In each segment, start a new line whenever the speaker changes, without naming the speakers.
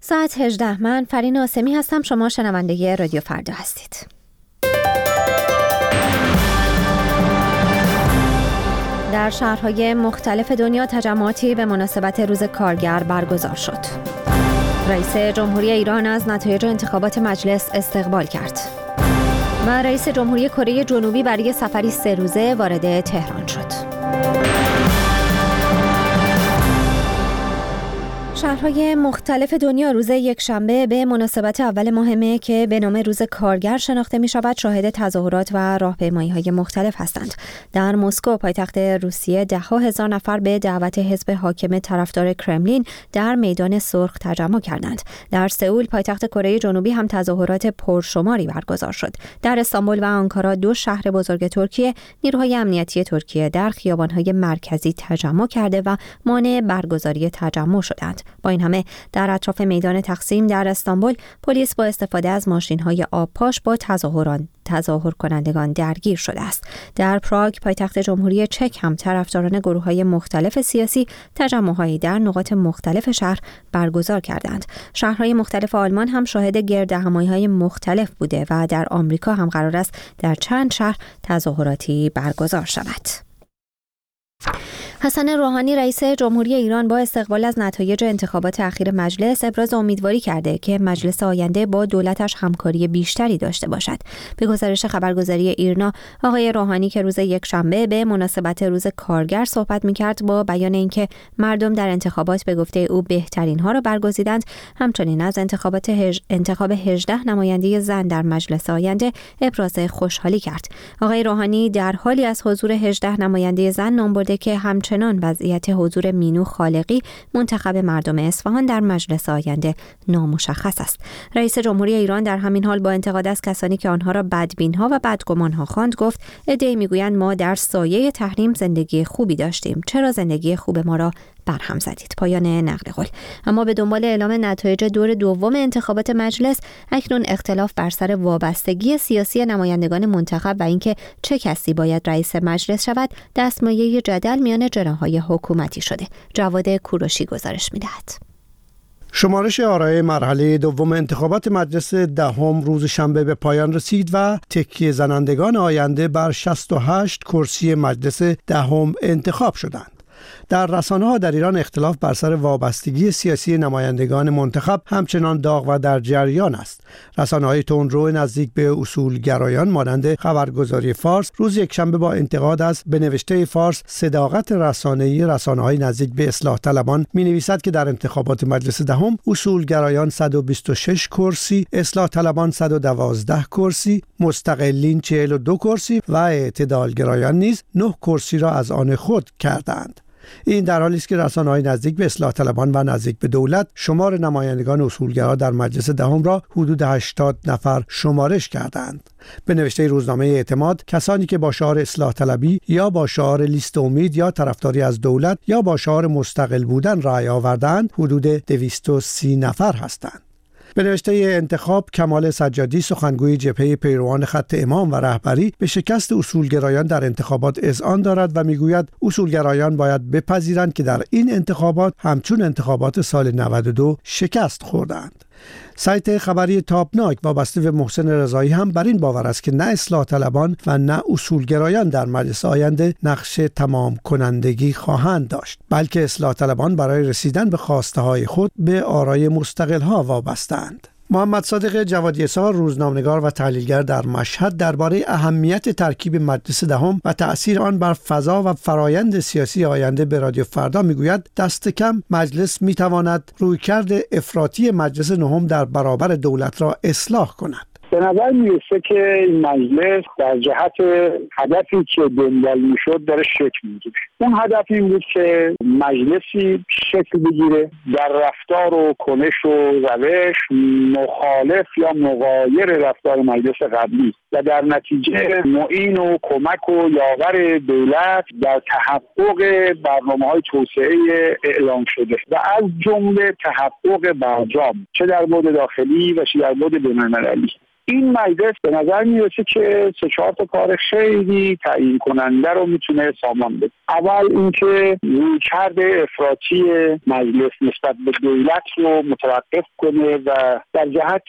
ساعت 18. من فرین آسمی هستم. شما شنونده رادیو فردا هستید. در شهرهای مختلف دنیا تجمعاتی به مناسبت روز کارگر برگزار شد. رئیس جمهوری ایران از نتایج انتخابات مجلس استقبال کرد و رئیس جمهوری کره جنوبی برای سفری 3 روزه وارد تهران شد. شهرهای مختلف دنیا روز یکشنبه به مناسبت اول ماه مه که به نام روز کارگر شناخته می شود شاهد تظاهرات و راهپیمایی‌های مختلف هستند. در مسکو پایتخت روسیه 10,000 نفر به دعوت حزب حاکم طرفدار کرملین در میدان سرخ تجمع کردند. در سئول پایتخت کره جنوبی هم تظاهرات پرشماری برگزار شد. در استانبول و آنکارا 2 شهر بزرگ ترکیه نیروهای امنیتی ترکیه در خیابان‌های مرکزی تجمع کرده و مانع برگزاری تجمع شدند. با این همه در اطراف میدان تقسیم در استانبول پلیس با استفاده از ماشین‌های آبپاش با تظاهر کنندگان درگیر شده است. در پراگ پایتخت جمهوری چک هم طرفداران گروه‌های مختلف سیاسی تجمع‌هایی در نقاط مختلف شهر برگزار کردند. شهرهای مختلف آلمان هم شاهد گردهمایی‌های مختلف بوده و در آمریکا هم قرار است در چند شهر تظاهراتی برگزار شود. حسن روحانی رئیس جمهوری ایران با استقبال از نتایج انتخابات اخیر مجلس ابراز امیدواری کرده که مجلس آینده با دولتش همکاری بیشتری داشته باشد. به گزارش خبرگزاری ایرنا، آقای روحانی که روز یکشنبه به مناسبت روز کارگر صحبت می‌کرد با بیان اینکه مردم در انتخابات به گفته او بهترین ها را برگزیدند، همچنین از انتخاب 18 نماینده زن در مجلس آینده ابراز خوشحالی کرد. آقای روحانی در حالی از حضور 18 نماینده زن نام برده که همچنان وضعیت حضور مینو خالقی منتخب مردم اصفهان در مجلس آینده نامشخص است. رئیس جمهوری ایران در همین حال با انتقاد از کسانی که آنها را بدبین‌ها و بدگمان‌ها خواند گفت عده‌ای میگویند ما در سایه تحریم زندگی خوبی داشتیم، چرا زندگی خوب ما را برهم زدید؟ پایان نقل قول. اما به دنبال اعلام نتایج دور دوم انتخابات مجلس اکنون اختلاف بر سر وابستگی سیاسی نمایندگان منتخب و اینکه چه کسی باید رئیس مجلس شود دستمایه جدل میان جناح‌های حکومتی شده. جواد کوروشی گزارش می‌دهد.
شمارش آرای مرحله دوم انتخابات مجلس دهم روز شنبه به پایان رسید و تکیه زنندگان آینده بر 68 کرسی مجلس دهم انتخاب شدند. در رسانه‌ها در ایران اختلاف بر سر وابستگی سیاسی نمایندگان منتخب همچنان داغ و در جریان است. رسانه‌های تندرو نزدیک به اصولگرایان مانند خبرگزاری فارس روز یکشنبه با انتقاد از به نوشته فارس صداقت رسانه‌ای رسانه‌های نزدیک به اصلاح طلبان می‌نویسد که در انتخابات مجلس دهم اصولگرایان 126 کرسی، اصلاح طلبان 112 کرسی، مستقلین 42 کرسی و اعتدالگرایان نیز 9 کرسی را از آن خود کردند. این در حالی است که رسانه‌های نزدیک به اصلاح طلبان و نزدیک به دولت شمار نمایندگان اصولگرا در مجلس دهم را حدود 80 نفر شمارش کردند. به نوشته روزنامه اعتماد کسانی که با شعار اصلاح طلبی یا با شعار لیست امید یا طرفداری از دولت یا با شعار مستقل بودن رأی آوردند حدود 230 نفر هستند. به نوشته انتخاب کمال سجادی سخنگوی جبهه پیروان خط امام و رهبری به شکست اصولگرایان در انتخابات اذعان دارد و میگوید اصولگرایان باید بپذیرند که در این انتخابات همچون انتخابات سال 92 شکست خوردند. سایت خبری تابناک وابسته به محسن رضایی هم بر این باور است که نه اصلاح طلبان و نه اصولگرایان در مجلس آینده نقش تمام کنندگی خواهند داشت، بلکه اصلاح طلبان برای رسیدن به خواسته های خود به آرای مستقل ها وابسته‌اند. محمد صادق جوادی‌سار روزنامه‌نگار و تحلیلگر در مشهد درباره اهمیت ترکیب مجلس دهم و تأثیر آن بر فضا و فرایند سیاسی آینده به رادیو فردا میگوید دست کم مجلس میتواند رویکرد افراطی مجلس نهم در برابر دولت را اصلاح کند.
به نظر میرسه که این مجلس در جهت هدفی که دنبال میشد داره شکل میگیره. اون هدف این بود که مجلسی شکل بگیره در رفتار و کنش و روش مخالف یا مغایر رفتار مجلس قبلی و در نتیجه معین و کمک و یاور دولت در تحقق برنامه‌های توسعه اعلام شده و از جمله تحقق برجام چه در بعد داخلی و چه در بعد بین‌المللی. این مجلس به نظر میرسه که 3-4 تا کار خیلی تعیین کننده رو میتونه سامان بده. اول اینکه رویکرد افراطی مجلس نسبت به دولت رو متوقف کنه و در جهت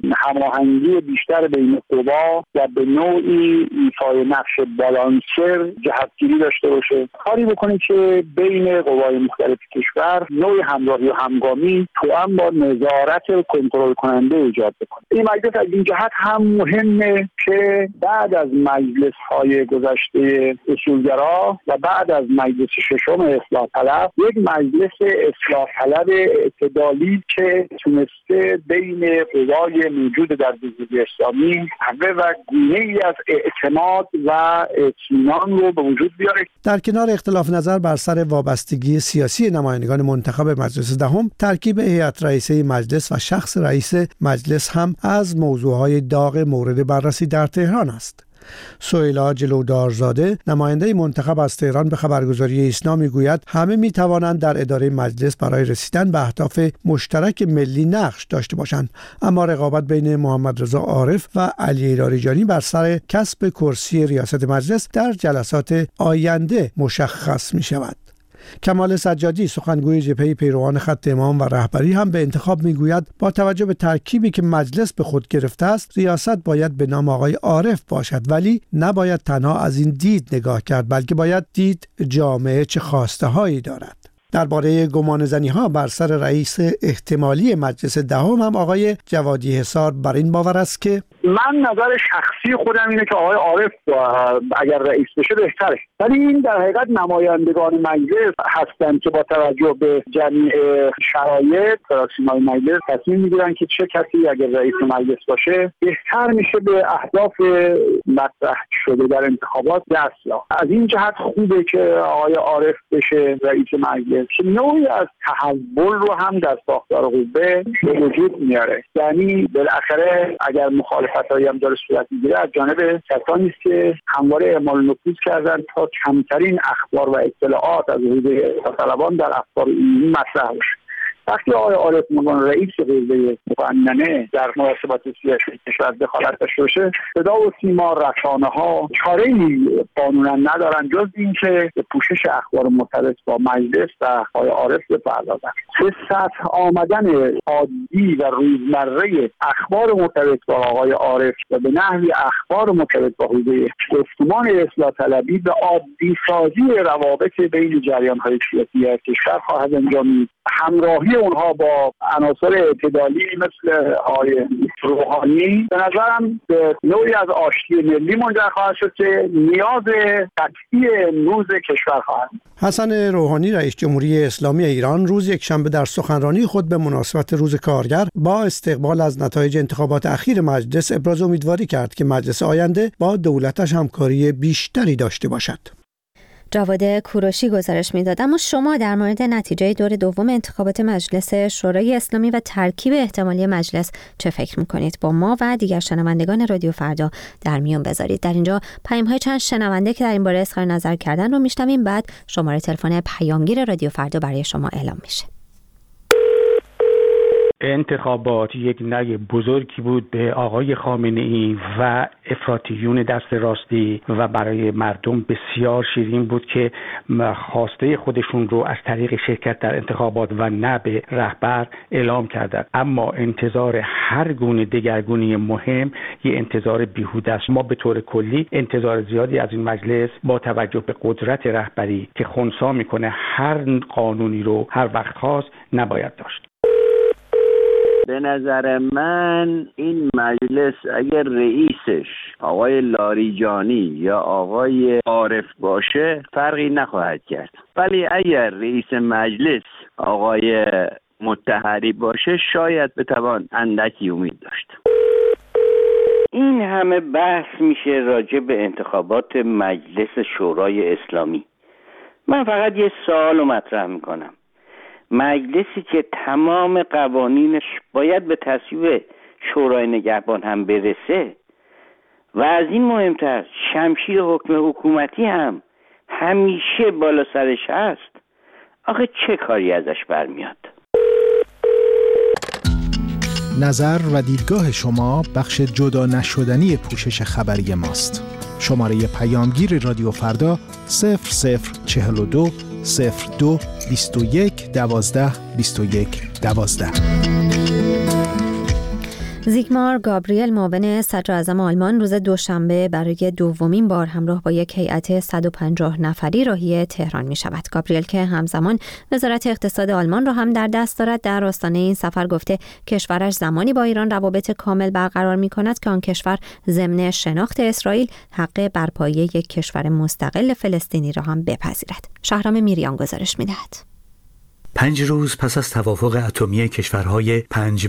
هماهنگی بیشتر بین قوا و به نوعی ایفای نقش بالانسر جهتگیری داشته باشه، کاری بکنه که بین قوای مختلف کشور نوعی همراهی و همگامی توأم با نظارت کنترل کننده ایجاد بکنه. این مجلس از این جهت هم مهمه که بعد از مجلس‌های گذشته اصولگرا و بعد از مجلس ششم اصلاح طلب یک مجلس اصلاح طلب اعتدالی که تونسته بین قوای موجود در جمهوری اسلامی قوه و گونه‌ای از اعتماد و اطمینان رو به وجود بیاره.
در کنار اختلاف نظر بر سر وابستگی سیاسی نمایندگان منتخب مجلس دهم، ترکیب هیئت رئیسه مجلس و شخص رئیس مجلس هم از موضوعهای داغ مورد بررسی در تهران است. سهیلا جلودارزاده نماینده منتخب از تهران به خبرگزاری ایسنا میگوید همه میتوانند در اداره مجلس برای رسیدن به اهداف مشترک ملی نقش داشته باشند، اما رقابت بین محمد رضا عارف و علی لاریجانی بر سر کسب کرسی ریاست مجلس در جلسات آینده مشخص می شود. کمال سجادی سخنگوی جبهه پیروان خط امام و رهبری هم به انتخاب میگوید با توجه به ترکیبی که مجلس به خود گرفته است، ریاست باید به نام آقای عارف باشد، ولی نباید تنها از این دید نگاه کرد، بلکه باید دید جامعه چه خواسته هایی دارد. درباره گمانه‌زنی‌ها بر سر رئیس احتمالی مجلس دهم هم آقای جوادی حصار بر این باور است که
من نظر شخصی خودم اینه که آقای عارف اگر رئیس بشه بهتره، ولی این در حقیقت نمایندگان مجلس هستند که با توجه به جمیع شرایط تراکسیمای مجلس تصمیم میگیرن که چه کسی اگر رئیس مجلس باشه بهتر میشه به اهداف مطرح شده در انتخابات دست یافت. از این جهت خوبه که آقای عارف بشه رئیس مجلس که نوعی از تحول رو هم در ساختار قوه به وجود میاره. یعنی بالاخره اگر مخالفتایی هم داره صورت میگیره از جانب کسانی است که همواره اعمال نفوذ کردن تا کمترین اخبار و اطلاعات از حوزه طالبان در اخبار عمومی مطرح بشه. وقتی آقای عارف مقام رئیس قوه مقننه در مناسبات سیاسی کشور دخالت داشته باشه، صدا و سیما رسانه‌ها چاره‌ای قانونا ندارن جز اینکه به پوشش اخبار مرتبط با مجلس و آقای عارف بپردازن. به سطح آمدن عادی و روزمره اخبار مرتبط با آقای عارف و به نحوی اخبار مرتبط با حوزه گفتمان اصلاح طلبی به عادی سازی روابط بین جریان‌های سیاسی کشور خواهد انجامید. همراهی اونها با عناصر اعتدالی مثل آقای روحانی به نظرم به نوعی از آشتی ملی منجر خواهد شد که نیاز قطعی امروز کشور خواهد.
حسن روحانی رئیس جمهوری اسلامی ایران روز یکشنبه در سخنرانی خود به مناسبت روز کارگر با استقبال از نتایج انتخابات اخیر مجلس ابراز امیدواری کرد که مجلس آینده با دولتش همکاری بیشتری داشته باشد.
جواد کوروشی گزارش میداد. اما شما در مورد نتیجه دور دوم انتخابات مجلس شورای اسلامی و ترکیب احتمالی مجلس چه فکر میکنید؟ با ما و دیگر شنوندگان رادیو فردا در میون بذارید. در اینجا پیام‌های چند شنونده که در این باره اظهار نظر کردن رو میشنویم، بعد شماره تلفن پیامگیر رادیو فردا برای شما اعلام میشه.
انتخابات یک نگ بزرگی بود به آقای خامنه‌ای و افراطیون دست راستی و برای مردم بسیار شیرین بود که خواسته خودشون رو از طریق شرکت در انتخابات و نه به رهبر اعلام کردند. اما انتظار هر گونه دگرگونی مهم یه انتظار بیهوده است. ما به طور کلی انتظار زیادی از این مجلس با توجه به قدرت رهبری که خنثی میکنه هر قانونی رو هر وقت خواست نباید داشت.
به نظر من این مجلس اگر رئیسش آقای لاریجانی یا آقای عارف باشه فرقی نخواهد کرد، ولی اگر رئیس مجلس آقای مطهری باشه شاید بتوان اندکی امید داشت.
این همه بحث میشه راجع به انتخابات مجلس شورای اسلامی. من فقط یه سوال مطرح میکنم. مجلسی که تمام قوانینش باید به تصویب شورای نگهبان هم برسه و از این مهمتر شمشیر حکم حکومتی هم همیشه بالا سرش هست، آخه چه کاری ازش برمیاد؟
نظر و دیدگاه شما بخش جدا نشدنی پوشش خبری ماست. شماره پیامگیر رادیو فردا 0042 02 21 12 21 12.
زیگمار گابریل معاون صدر اعظم آلمان روز دوشنبه برای دومین بار همراه با یک هیئت 150 نفری راهی تهران می شود. گابریل که همزمان وزارت اقتصاد آلمان را هم در دست دارد، در آستانه این سفر گفته کشورش زمانی با ایران روابط کامل برقرار می کند که آن کشور ضمن شناخت اسرائیل حق برپایی یک کشور مستقل فلسطینی را هم بپذیرد. شهرام میریان گزارش می دهد.
5 روز پس از توافق اتمی کشورهای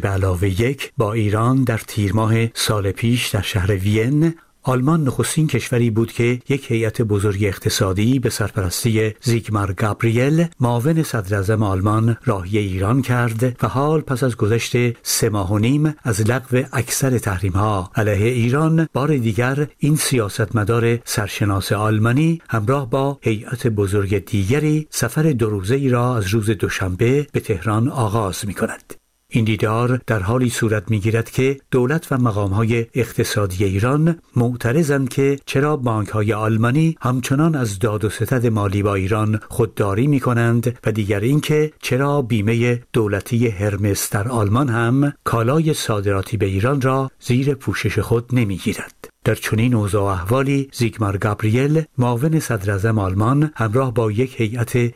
5+1 با ایران در تیر ماه سال پیش در شهر وین، آلمان نخستین کشوری بود که یک هیئت بزرگ اقتصادی به سرپرستی زیگمار گابریل معاون صدر اعظم آلمان راهی ایران کرد و حال پس از گذشت 3 ماه و نیم از لغو اکثر تحریم‌ها علیه ایران، بار دیگر این سیاستمدار سرشناس آلمانی همراه با هیئت بزرگ دیگری سفر 2 روزه‌ای را از روز دوشنبه به تهران آغاز می‌کند. این دیدار در حالی صورت می‌گیرد که دولت و مقام‌های اقتصادی ایران معترضند که چرا بانک‌های آلمانی همچنان از داد و ستد مالی با ایران خودداری می‌کنند و دیگر اینکه چرا بیمه دولتی هرمس در آلمان هم کالای صادراتی به ایران را زیر پوشش خود نمی‌گیرد. در چنین اوضاع و احوالی زیگمار گابریل معاون صدر اعظم آلمان همراه با یک هیئت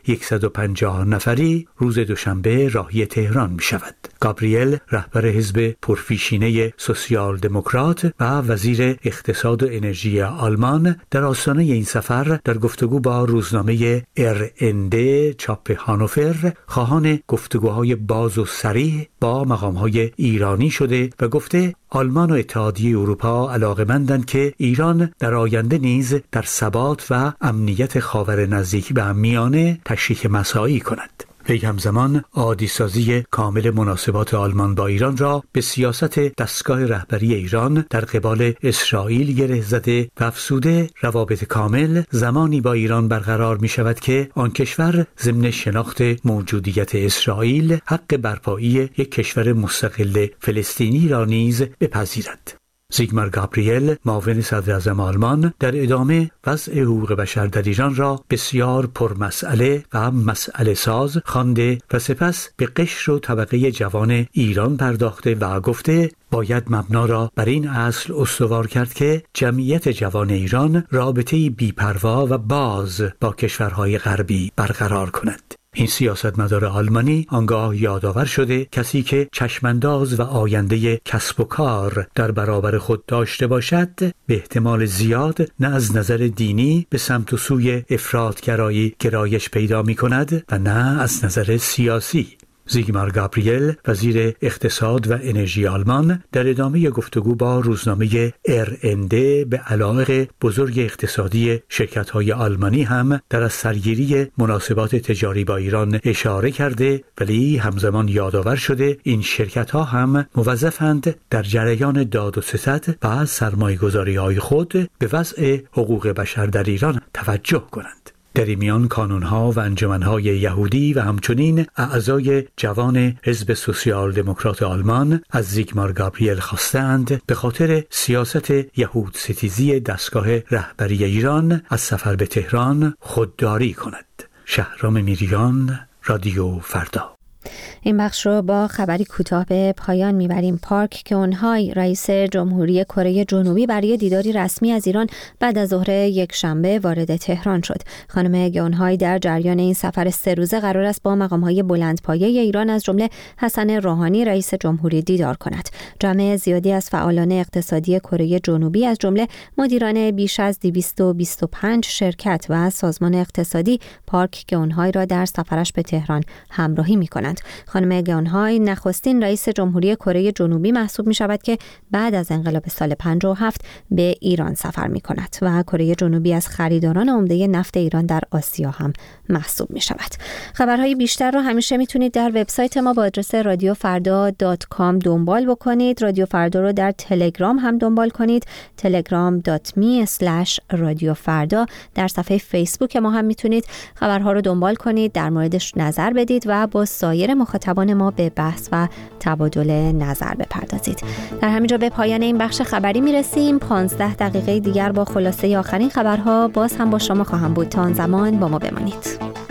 150 نفری روز دوشنبه راهی تهران می شود. گابریل رهبر حزب پرفیشینه سوسیال دموکرات و وزیر اقتصاد و انرژی آلمان در آستانه این سفر در گفتگو با روزنامه RND چاپ هانوفر خواهان گفتگوهای باز و صریح با مقام‌های ایرانی شده و گفته آلمان و اتحادیه اروپا علاقه‌مندند که ایران در آینده نیز در ثبات و امنیت خاور نزدیک به هم میانه تشریک مساعی کند. وی همزمان عادی‌سازی کامل مناسبات آلمان با ایران را به سیاست دستگاه رهبری ایران در قبال اسرائیل گره زده و افزوده روابط کامل زمانی با ایران برقرار می شود که آن کشور ضمن شناخت موجودیت اسرائیل حق برپایی یک کشور مستقل فلسطینی را نیز بپذیرد. زیگمار گابریل معاون صدر اعظم آلمان در ادامه وضع حقوق بشر در ایران را بسیار پرمسئله و مسئله ساز خوانده و سپس به قشر و طبقه جوان ایران پرداخته و گفته باید مبنا را بر این اصل استوار کرد که جمعیت جوان ایران رابطه‌ای بی‌پروا و باز با کشورهای غربی برقرار کند. این سیاستمدار آلمانی آنگاه یادآور شده کسی که چشمانداز و آینده کسب و کار در برابر خود داشته باشد به احتمال زیاد نه از نظر دینی به سمت و سوی افراطگرایی گرایش پیدا می کند و نه از نظر سیاسی. زیگمار گابریل وزیر اقتصاد و انرژی آلمان در ادامه گفتگو با روزنامه RND به علایق بزرگ اقتصادی شرکت‌های آلمانی هم در از سرگیری مناسبات تجاری با ایران اشاره کرده، ولی همزمان یادآور شده این شرکت‌ها هم موظفند در جریان داد و ستد و سرمایه‌گذاری‌های خود به وضع حقوق بشر در ایران توجه کنند. در این میان کانون‌ها و انجمن‌های یهودی و همچنین اعضای جوان حزب سوسیال دموکرات آلمان از زیگمار گابریل خواستند به خاطر سیاست یهود ستیزی دستگاه رهبری ایران از سفر به تهران خودداری کند. شهرام میریان، رادیو فردا.
این بخش رو با خبری کوتاه به پایان میبریم. پارک کیون-های رئیس جمهوری کره جنوبی برای دیداری رسمی از ایران بعد از ظهر یک شنبه وارد تهران شد. خانم کیون-های در جریان این سفر 3 روزه قرار است با مقام‌های بلندپایه ایران از جمله حسن روحانی رئیس جمهوری دیدار کند. جمع زیادی از فعالان اقتصادی کره جنوبی از جمله مدیران بیش از 225 شرکت و سازمان اقتصادی پارک کیون-های را در سفرش به تهران همراهی می‌کنند. خانم کیون-های نخستین رئیس جمهوری کره جنوبی محسوب می شود که بعد از انقلاب سال 57 به ایران سفر می کند و کره جنوبی از خریداران عمده نفت ایران در آسیا هم محسوب می شود. خبرهای بیشتر را همیشه میتونید در وبسایت ما با آدرس radiofarda.com دنبال بکنید. کنید. رادیو فردا رو در تلگرام هم دنبال کنید. telegram.me/رادیوفردا. در صفحه فیسبوک ما هم میتونید خبرها رو دنبال کنید، در موردش نظر بدید و با سایر مخاطبان ما به بحث و تبادل نظر بپردازید. در همینجا به پایان این بخش خبری میرسیم. 15 دقیقه دیگر با خلاصه آخرین خبرها باز هم با شما خواهم بود. تا آن زمان با ما بمانید.